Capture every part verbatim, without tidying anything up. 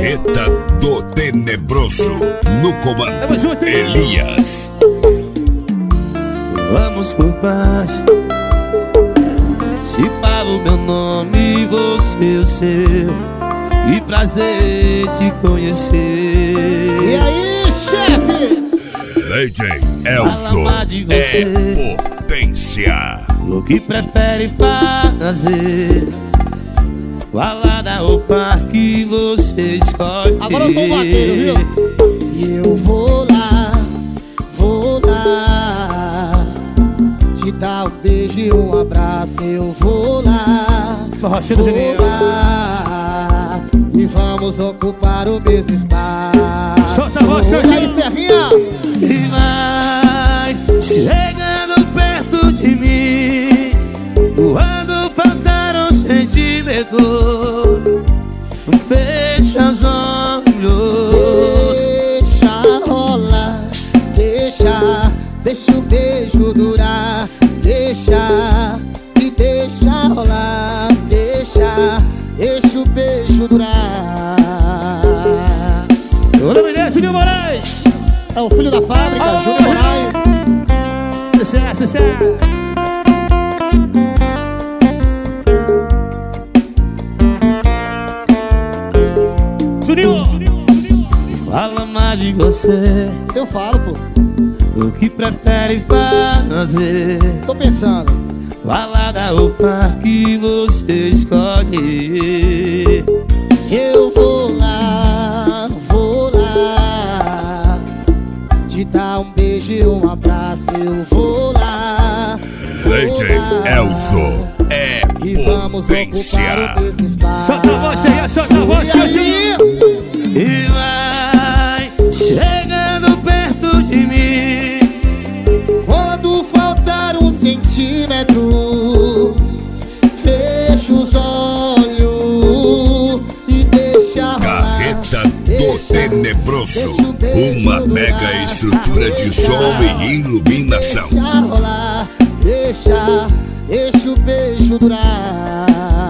Carreta do Tenebroso. No comando, Elias. Vamos por paz. Se falo meu nome, você o seu. Que prazer se conhecer. E aí, chefe? D J Elson é potência. O que prefere fazer? Balada ou parque, você escolhe. Agora eu tô vaqueiro, viu? E eu vou lá, vou lá te dar um beijo e um abraço. Eu vou lá, vou lá e vamos ocupar o mesmo espaço. Solta a voz, e aí, Serrinha? E vai chegando perto de mim, quando faltar um sentimento, fecha os olhos. Deixa rolar, deixa, deixa o beijo durar. Deixa, e deixa rolar. Deixa, deixa o beijo durar. O nome dele é Júnior Moraes. É o filho da fábrica, oh, Júnior Moraes. Sucesso, sucesso. Juninho, fala mais de você. Eu falo, pô. O que prefere fazer? Tô pensando. Balada ou parque, você escolhe. Eu vou lá, vou lá te dar um beijo e um abraço. Eu vou lá, D J Elson é e vamos potência. ocupar o mesmo espaço. Solta a voz aí, solta a voz. E aí? E vai chegando perto de mim, quando faltar um centímetro, fecha os olhos e deixa rolar. Carreta do Tenebroso. Uma mega estrutura de som e iluminação. Deixa rolar, deixa, deixa o beijo durar.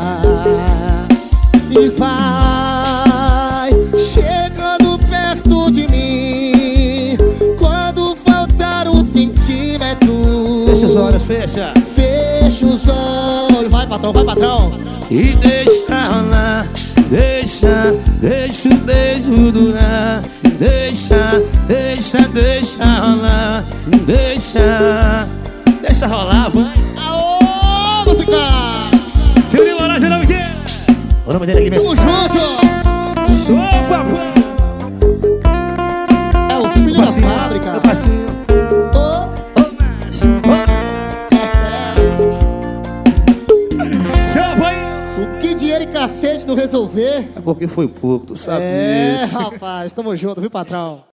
E vai chegando perto de mim, quando faltar um centímetro. Fecha os olhos, fecha. Fecha os olhos. Vai, patrão, vai, patrão. E deixa rolar. Deixa, deixa o beijo durar. Deixa, deixa, deixa rolar. Deixa, deixa rolar, vai. Aô, música! Júnior Moraes, o nome dele. O nome dele aqui mesmo. Tamo junto! Sou papai. É o filho da fábrica. Meu parceiro. Ô, Ô, macho. Chama aí. o que dinheiro e cacete não resolver? É porque foi pouco, tu sabe É, disso. rapaz, tamo junto, viu, patrão?